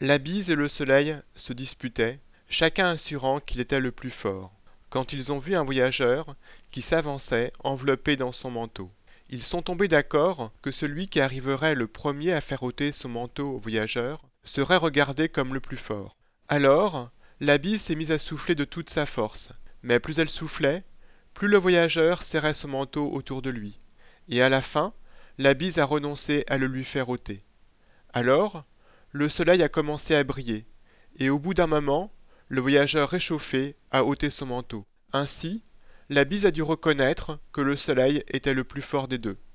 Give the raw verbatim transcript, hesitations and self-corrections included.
La bise et le soleil se disputaient, chacun assurant qu'il était le plus fort, quand ils ont vu un voyageur qui s'avançait enveloppé dans son manteau. Ils sont tombés d'accord que celui qui arriverait le premier à faire ôter son manteau au voyageur serait regardé comme le plus fort. Alors, la bise s'est mise à souffler de toute sa force, mais plus elle soufflait, plus le voyageur serrait son manteau autour de lui, et à la fin, la bise a renoncé à le lui faire ôter. Alors, le soleil a commencé à briller, et au bout d'un moment, le voyageur réchauffé a ôté son manteau. Ainsi, la bise a dû reconnaître que le soleil était le plus fort des deux.